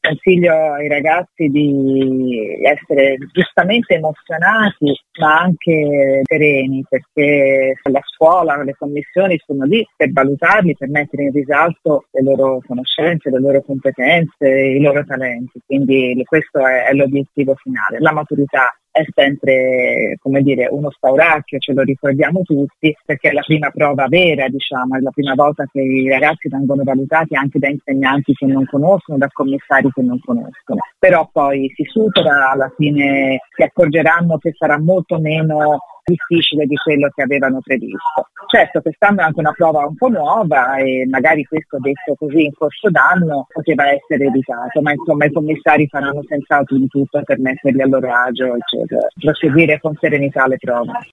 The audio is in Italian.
Consiglio ai ragazzi di essere giustamente emozionati ma anche sereni, perché la scuola, le commissioni sono lì per valutarli, per mettere in risalto le loro conoscenze, le loro competenze, i loro talenti, quindi questo è l'obiettivo finale. La maturità è sempre, come dire, uno spauracchio, ce lo ricordiamo tutti, perché è la prima prova vera, diciamo, è la prima volta che i ragazzi vengono valutati anche da insegnanti che non conoscono, da commissari che non conoscono. Però poi si supera, alla fine si accorgeranno che sarà molto meno difficile di quello che avevano previsto. Certo, quest'anno è anche una prova un po' nuova e magari questo detto così in corso d'anno poteva essere evitato, ma insomma i commissari faranno senz'altro di tutto per metterli a loro agio, eccetera, proseguire con serenità le prove.